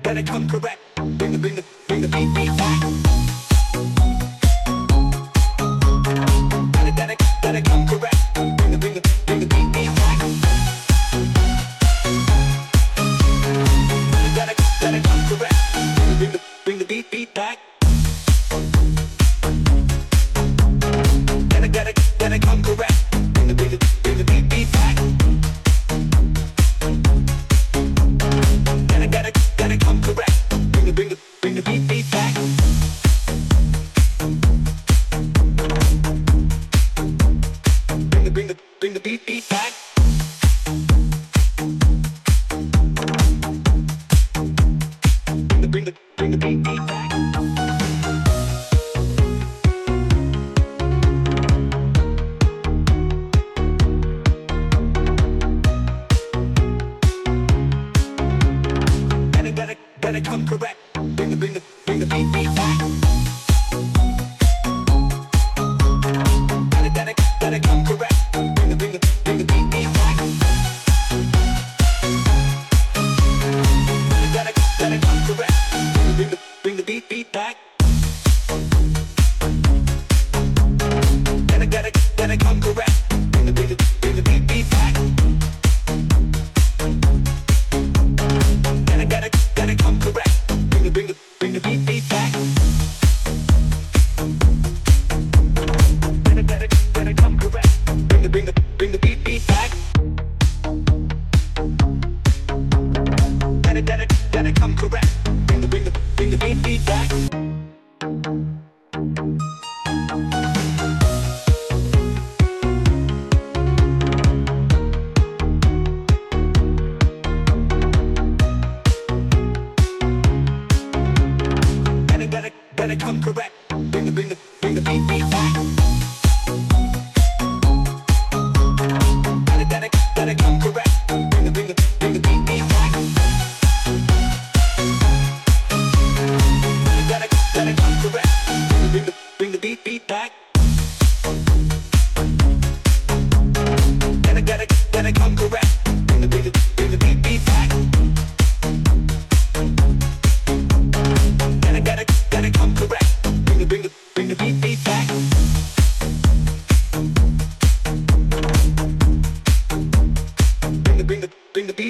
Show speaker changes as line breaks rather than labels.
gotta come correct. Bring the beat back. Gotta come correct. Bring the beat back. Gotta come correct. Bring the beat back. Gotta come correct. Bring the beat back. Gotta come correct. Bring the beat back. Bring the beat back. Bring the beat back. Gotta come correct. Bring the beat back. Gotta come correct. Bring the beat back. Gotta come correct. Bring the beat back. Gotta come correct. Bring the beat back. Gotta come correct. Bring the beat back. Gotta come correct. Bring the beat back. Gotta come correct. Bring the beat back. Gotta come correct. Bring the beat back. Gotta come correct. Bring the beat back. Gotta come correct. Bring the beat back. Gotta come correct. Bring the beat back. Gotta come correct. Bring the beat back. Bring the beat